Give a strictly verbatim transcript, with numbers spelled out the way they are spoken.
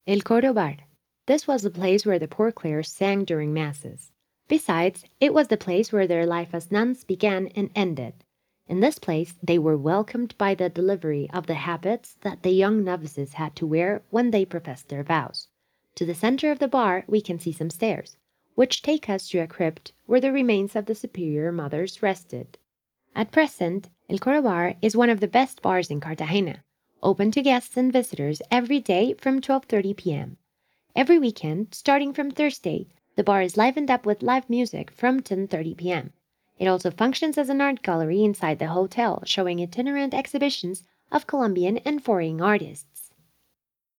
El Coro Bar. This was the place where the poor Clares sang during masses. Besides, it was the place where their life as nuns began and ended. In this place they were welcomed by the delivery of the habits that the young novices had to wear when they professed their vows. To the center of the bar we can see some stairs, which take us to a crypt where the remains of the superior mothers rested. At present, El Coro Bar is one of the best bars in Cartagena, open to guests and visitors every day from twelve thirty p m. Every weekend, starting from Thursday, the bar is livened up with live music from ten thirty p m. It also functions as an art gallery inside the hotel, showing itinerant exhibitions of Colombian and foreign artists.